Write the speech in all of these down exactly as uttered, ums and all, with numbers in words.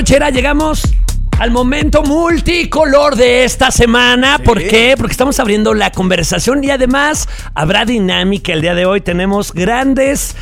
cochera, llegamos al momento multicolor de esta semana. ¿Sí? ¿Por qué? Porque estamos abriendo la conversación y además habrá dinámica. El día de hoy tenemos grandes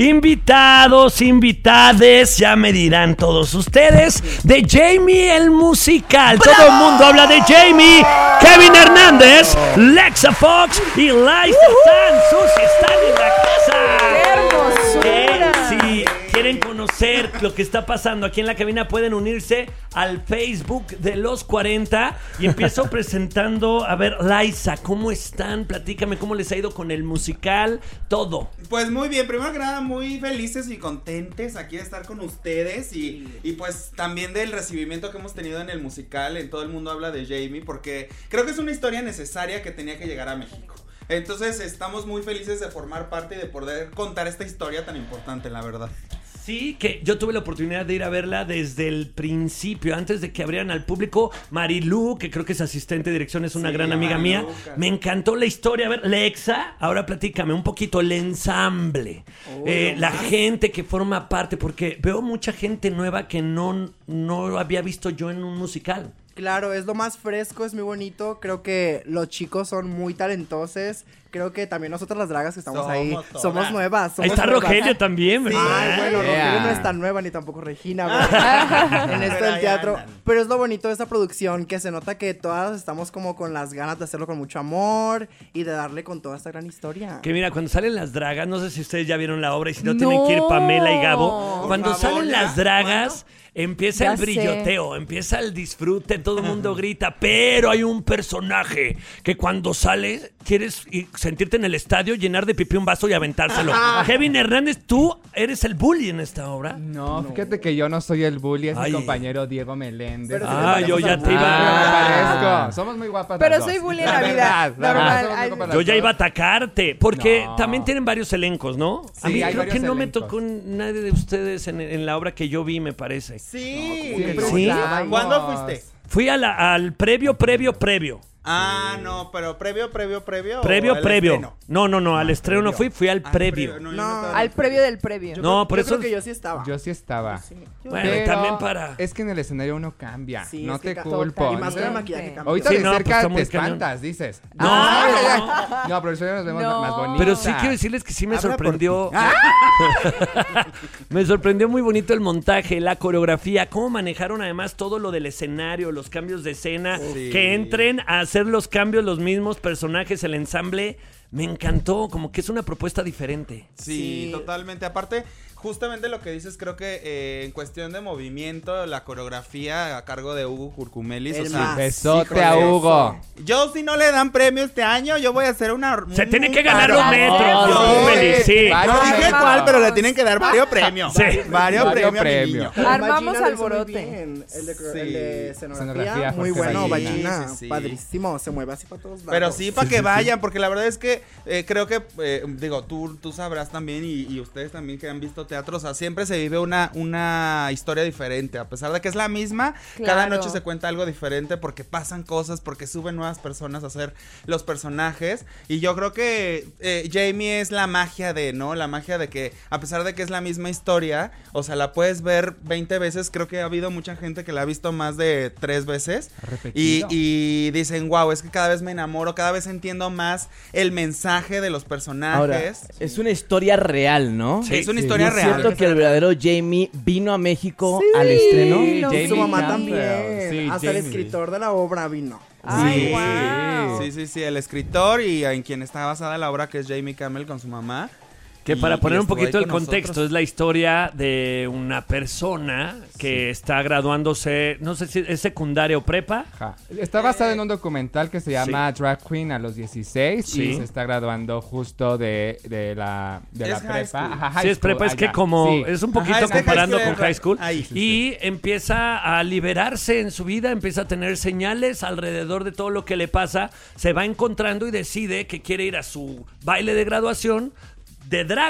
invitados, invitades, ya me dirán todos ustedes, de Jamie el musical. ¡Bravo! Todo el mundo habla de Jamie. Kevin Hernández, Lexa Fox y Liza San. Susi están en la casa. ¡Qué hermosura! Sí. Quieren conocer lo que está pasando aquí en la cabina, pueden unirse al Facebook de los cuarenta. Y empiezo presentando, a ver, Liza, ¿cómo están? Platícame cómo les ha ido con el musical, todo. Pues muy bien, primero que nada muy felices y contentes aquí de estar con ustedes y, y pues también del recibimiento que hemos tenido en el musical. En todo el mundo habla de Jamie porque creo que es una historia necesaria que tenía que llegar a México. Entonces estamos muy felices de formar parte y de poder contar esta historia tan importante, la verdad. Sí, que yo tuve la oportunidad de ir a verla desde el principio, antes de que abrieran al público. Marilu, que creo que es asistente de dirección, es una sí, gran amiga mía. Luca. Me encantó la historia. A ver, Lexa, ahora platícame un poquito el ensamble, oh, eh, no la más. gente que forma parte, porque veo mucha gente nueva que no, no había visto yo en un musical. Claro, es lo más fresco, es muy bonito. Creo que los chicos son muy talentosos. Creo que también nosotras las dragas que estamos somos ahí todas. somos nuevas. Somos ahí está nuevas. Rogelio también, ¿verdad? Sí. Ay, bueno, yeah. Rogelio no es tan nueva ni tampoco Regina, ¿verdad? En esto del teatro. Pero es lo bonito de esta producción, que se nota que todas estamos como con las ganas de hacerlo con mucho amor y de darle con toda esta gran historia. Que mira, cuando salen las dragas, no sé si ustedes ya vieron la obra y si no, no. tienen que ir Pamela y Gabo. Por cuando favor, salen ¿ya? las dragas... Bueno. Empieza ya el brilloteo, sé. empieza el disfrute, todo el mundo grita, pero hay un personaje que cuando sale quieres sentirte en el estadio, llenar de pipí un vaso y aventárselo. Kevin Hernández, ¿tú eres el bully en esta obra? No, no. Fíjate que yo no soy el bully, es Ay. mi compañero Diego Meléndez. Pero ah, yo ya te iba a... Ah, somos muy guapas. Pero soy bully en la vida. Normal. Yo ya iba a atacarte, porque no. también tienen varios elencos, ¿no? Sí, a mí creo que no elencos. me tocó nadie de ustedes en, en la obra que yo vi, me parece. Sí, no, ¿Sí? ¿Cuándo fuiste? Fui a la, al previo, previo, previo. Ah, no, pero previo, previo, previo. Previo, previo. Estreno? No, no, no, al estreno no fui, fui al ah, previo. previo. No, no, al previo del previo. Yo no, creo, por yo eso. Creo que yo sí estaba. Yo sí estaba. Sí. Bueno, pero también para. Es que en el escenario uno cambia. Sí, no te culpo. Y más con el maquillaje cambia. Ahorita sí, de no, cerca pues te espantas, cañón. dices. No, ah, no, no, pero eso ya nos vemos no. más bonitos. Pero sí quiero decirles que sí me Habla sorprendió. ¿Ah? Me sorprendió muy bonito el montaje, la coreografía, cómo manejaron además todo lo del escenario, los cambios de escena, sí. que entren a hacer los cambios los mismos personajes, el ensamble. Me encantó, como que es una propuesta diferente. Sí, sí. totalmente. Aparte, justamente lo que dices, creo que eh, en cuestión de movimiento, la coreografía a cargo de Hugo Curcumelis. El o sea, besote a Hugo. Yo, si no le dan premio este año, yo voy a hacer una. Se un, tiene que ganar los metros, Curcumelis, sí. No dije cuál, pero le tienen que dar varios premios. Sí. Varios premios. Premio. Armamos alborote. El de, sí. el de escenografía, muy bueno, Ballina. Sí, sí. Padrísimo, se mueve así para todos lados. Pero sí, para que vayan, porque la verdad es que eh, creo que, eh, digo, tú, tú sabrás también y, y ustedes también que han visto teatro, o sea, siempre se vive una, una historia diferente, a pesar de que es la misma, claro. cada noche se cuenta algo diferente porque pasan cosas, porque suben nuevas personas a hacer los personajes, y yo creo que eh, Jamie es la magia de, ¿no? La magia de que, a pesar de que es la misma historia, o sea, la puedes ver veinte veces, creo que ha habido mucha gente que la ha visto más de tres veces, y, y dicen, wow, es que cada vez me enamoro, cada vez entiendo más el mensaje de los personajes. Ahora, es una historia real, ¿no? Sí, es una sí. historia real. ¿Es cierto que el verdadero Jamie vino a México sí, al estreno? Sí, Jamie su mamá también. Sí, Hasta Jamie. el escritor de la obra vino. Ay, sí, wow. sí, sí, sí, el escritor y en quien está basada la obra, que es Jamie Campbell con su mamá. Que y, para poner un poquito el contexto, nosotros. es la historia de una persona que sí. está graduándose, no sé si es secundaria o prepa. Ajá. Está basada eh, en un documental que se llama sí. Drag Queen a los dieciséis sí. y se está graduando justo de, de la, de la prepa. Ajá, high sí, es prepa, school, es que como sí. es un poquito Ajá, es comparando con high school. Ahí, sí, y sí. empieza a liberarse en su vida, empieza a tener señales alrededor de todo lo que le pasa, se va encontrando y decide que quiere ir a su baile de graduación de draga.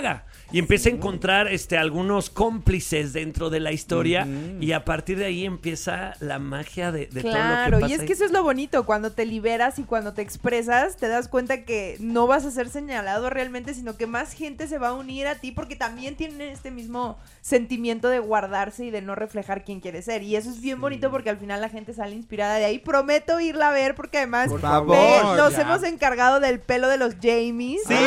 y empieza a encontrar este, algunos cómplices dentro de la historia uh-huh. y a partir de ahí empieza la magia de, de claro, todo lo que pasa. Y es que eso es lo bonito, cuando te liberas y cuando te expresas, te das cuenta que no vas a ser señalado realmente, sino que más gente se va a unir a ti porque también tienen este mismo sentimiento de guardarse y de no reflejar quién quiere ser. Y eso es bien sí. bonito porque al final la gente sale inspirada de ahí. Prometo irla a ver porque además Por favor, ve, nos ya. hemos encargado del pelo de los Jamies. Sí,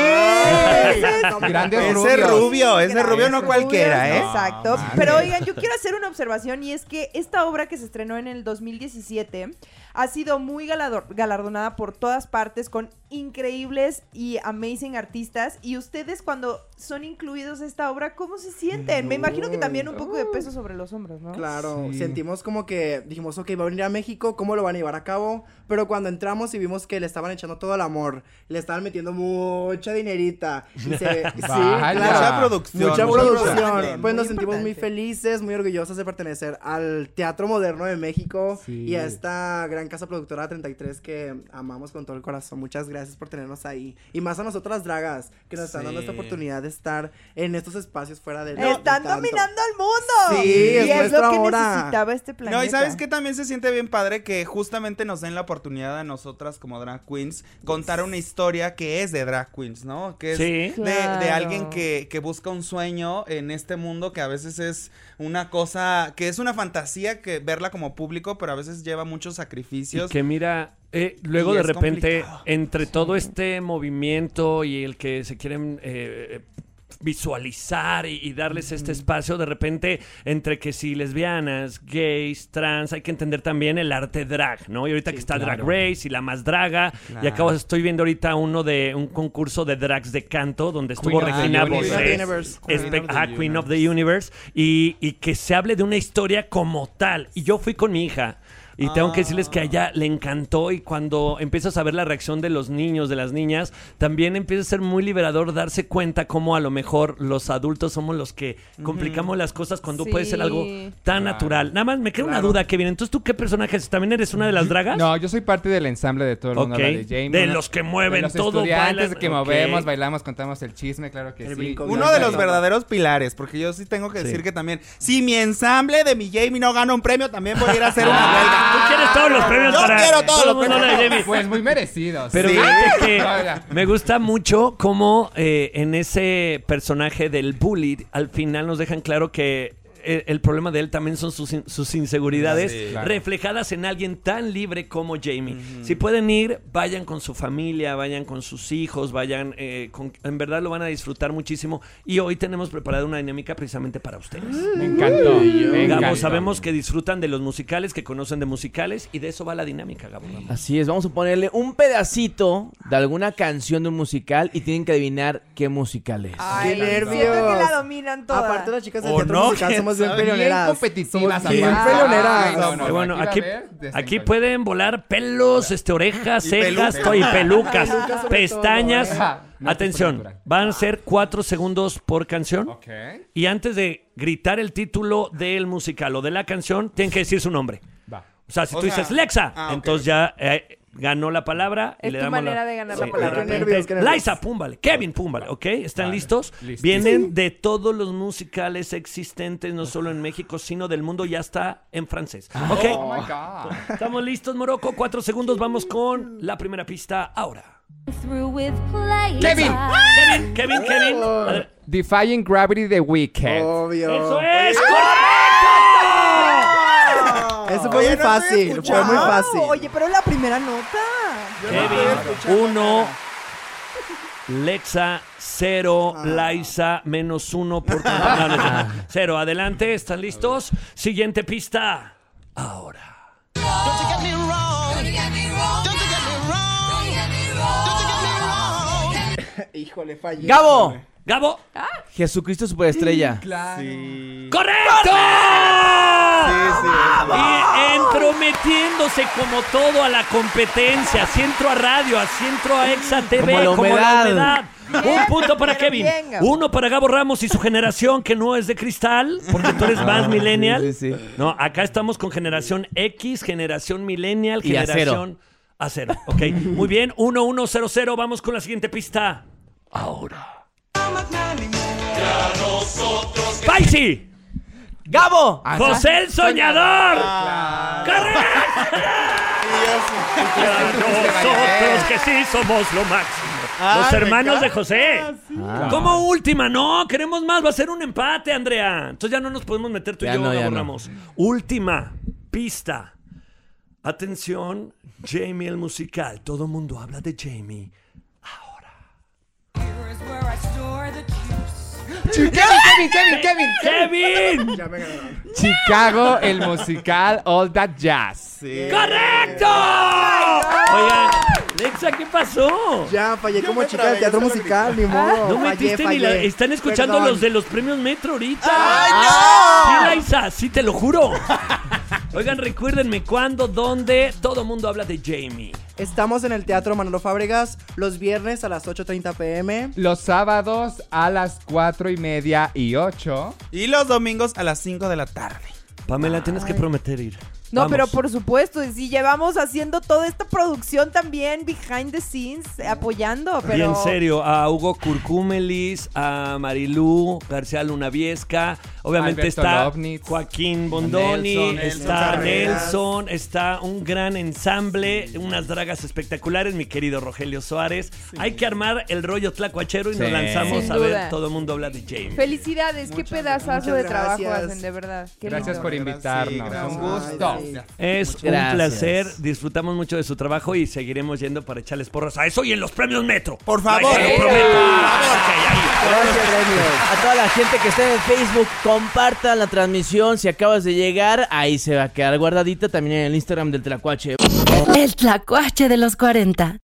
grandes ese rubios. rubio, ese rubio no rubios, cualquiera, ¿eh? Exacto. No, pero oigan, yo quiero hacer una observación y es que esta obra que se estrenó en el dos mil diecisiete ha sido muy galador- galardonada por todas partes con increíbles y amazing artistas. Y ustedes cuando son incluidos en esta obra, ¿cómo se sienten? Me imagino que también un poco de peso sobre los hombros, ¿no? Claro, Sí. sentimos como que dijimos, ok, va a venir a México, ¿cómo lo van a llevar a cabo? Pero cuando entramos y vimos que le estaban echando todo el amor, le estaban metiendo mucha dinerita. Y se, sí, Vaya. claro. Mucha producción. Mucha mucha producción. producción. Pues nos Muy sentimos muy importante. felices, muy orgullosos de pertenecer al Teatro Moderno de México Sí. y a esta gran casa productora treinta y tres que amamos con todo el corazón. Muchas gracias por tenernos ahí. Y más a nosotras las dragas que nos están Sí. dando esta oportunidad de estar en estos espacios fuera del Están del dominando al mundo. Sí, y es es nuestra lo que hora. necesitaba este planeta. No, y sabes que también se siente bien padre que justamente nos den la oportunidad a nosotras como drag queens contar una historia que es de drag queens, ¿no? Que es Sí. de, Claro. de alguien que, que busca un sueño en este mundo que a veces es una cosa, que es una fantasía que verla como público, pero a veces lleva muchos Y sacrificios. que mira, eh, luego Y de es repente, complicado. entre todo este movimiento y el que se quieren eh, visualizar y, y darles este espacio, de repente, entre que si lesbianas, gays, trans, hay que entender también el arte drag, ¿no? Y ahorita que está claro. Drag Race y La Más Draga, Claro. y acabo, estoy viendo ahorita uno de un concurso de drags de canto, donde estuvo Queen of the Regina Universe. Bosé, Queen of the Universe. espe- Queen of the ajá, Queen of the Universe, y, y que se hable de una historia como tal. Y yo fui con mi hija. Y tengo que decirles que a ella le encantó, y cuando empiezas a ver la reacción de los niños, de las niñas, también empieza a ser muy liberador darse cuenta cómo a lo mejor los adultos somos los que complicamos las cosas cuando Sí. puede ser algo tan Claro. natural. Nada más me queda una duda, Kevin. Entonces, ¿tú qué personaje eres? ¿También eres una de las dragas? No, yo soy parte del ensamble de todo el mundo. Ok. habla de Jamie. De Una- los que mueven de los todo, estudiantes bailan. que Ok. movemos, bailamos, contamos el chisme, claro que El sí. brinco. Uno de los Sí. verdaderos pilares, porque yo sí tengo que Sí. decir que también, si mi ensamble de mi Jamie no gana un premio, también voy a ir a hacer una Ah, huelga. tú quieres todos los premios Yo para quiero todos todo el los mundo premios. habla de Jamie. Pues muy merecidos. Pero Sí. fíjate que Oiga. me gusta mucho cómo eh, en ese personaje del bully al final nos dejan claro que el, el problema de él también son sus, in- sus inseguridades Sí. Claro. reflejadas en alguien tan libre como Jamie. Si pueden ir, vayan con su familia, vayan con sus hijos, vayan, eh, con- en verdad lo van a disfrutar muchísimo. Y hoy tenemos preparada una dinámica precisamente para ustedes. Me encantó. Me Gabo, encantó. sabemos que disfrutan de los musicales, que conocen de musicales, y de eso va la dinámica, Gabo. Vamos. Así es, vamos a ponerle un pedacito de alguna canción de un musical y tienen que adivinar qué musical es. Ay, ¡Qué nervios! siento que la dominan toda. Aparte las chicas del O teatro no, musical quién somos bien sabe. peleoneras. Bien competitivas. Somos bien aparte. peleoneras. Ay, no, no, Pero bueno, va a aquí, haber aquí desencuentro. pueden volar pelos, este, orejas, Y cejas pelucas. y pelucas, Pelucas sobre pestañas. todo, ¿eh? Ajá, no Atención, temperatura. van a ser cuatro segundos por canción. Ok. Y antes de gritar el título del musical o de la canción, tienen que decir su nombre. Va. O sea, si O tú sea, dices Lexa, ah, ok, entonces ok. ya eh, ganó la palabra. Y Es le tu damos manera de ganar la Sí, palabra. de Qué repente, nervios, qué nervios. Liza, púmbale. Kevin, púmbale. ¿Ok? ¿Están Vale, listos? listísimo. Vienen de todos los musicales existentes, no solo en México, sino del mundo. Ya está en francés. ¿Ok? Oh my God. Estamos listos, Morocco. Cuatro segundos. Vamos con la primera pista ahora. Kevin. Kevin, Kevin, Kevin. A ver. Defying Gravity The Weeknd. Obvio. ¡Eso es! ¡Correcto! Eso fue Oye, muy no estoy fácil. Fue escuchando. muy fácil. Oye, pero la primera nota. Kevin, uno. Lexa, cero. Liza, menos uno por no, no, no. Cero. Adelante, ¿están listos? Siguiente pista. Ahora. Híjole, fallé. ¡Gabo! Gabo. Jesucristo Superestrella. Claro. Sí. ¡Correcto! Sí, sí. Y entrometiéndose como todo a la competencia. Así entro a radio, así entro a Exa T V, Como la como la humedad. humedad. Un punto para pero Kevin. bien, Gabo. Uno para Gabo Ramos y su generación, que no es de cristal, porque tú eres más millennial. sí, sí, sí. No, acá estamos con generación X, generación millennial, Y generación a cero. Ok, muy bien. Uno, uno, cero, cero. Vamos con la siguiente pista. Ahora. Paisi. ¡Gabo! José el Soñador. Ah. ¡Correcto! Nosotros que sí somos lo máximo. Ah, Los hermanos me de José. Ah. Como última, no, queremos más, va a ser un empate, Andrea. Entonces ya no nos podemos meter tú y Ya yo, no, ya Gabo no. Ramos. Última pista. Atención, Jamie el musical. Todo mundo habla de Jamie. Kevin, Kevin, Kevin, Kevin. ¡Kevin! Ya me ganaron. Chicago, el musical All That Jazz. Sí. ¡Correcto! Oigan, Lexa, ¿qué pasó? Ya fallé Yo como me chica trabé, del teatro ya se lo musical, ni modo. No fallé, metiste ni fallé. la... Están escuchando Perdón. los de los premios Metro ahorita. ¡Ay, no! Sí, Laisa, sí, te lo juro. Oigan, recuérdenme cuándo, dónde, todo mundo habla de Jamie. Estamos en el Teatro Manolo Fábregas los viernes a las ocho treinta pm. Los sábados a las cuatro y media y ocho. Y los domingos a las cinco de la tarde. Pamela, tienes que prometer ir. No, Vamos. pero por supuesto, y si llevamos haciendo toda esta producción también behind the scenes, apoyando, pero... Y en serio, a Hugo Curcúmelis, a Marilú García Lunaviesca, obviamente Alberto está Lovnitz, Joaquín Bondoni, Nelson, está Nelson Nelson, está un gran ensamble, unas dragas espectaculares, mi querido Rogelio Suárez. Hay que armar el rollo tlacuachero y nos Sí. lanzamos Sin a ver, duda. todo el mundo habla de Jamie. Felicidades, qué pedazazo muchas de trabajo gracias. hacen, de verdad. Qué Gracias lindo. por invitarnos. Sí, gracias. Un gusto. Ay, sí. Es Muchas un gracias. placer, disfrutamos mucho de su trabajo y seguiremos yendo para echarles porras a eso y en los premios Metro. Por favor. Ay, te lo Sí. prometo. Por favor. Ok, ahí. Gracias, Remio. A toda la gente que está en Facebook, compartan la transmisión. Si acabas de llegar, ahí se va a quedar guardadita también en el Instagram del Tlacuache. El Tlacuache de los cuarenta.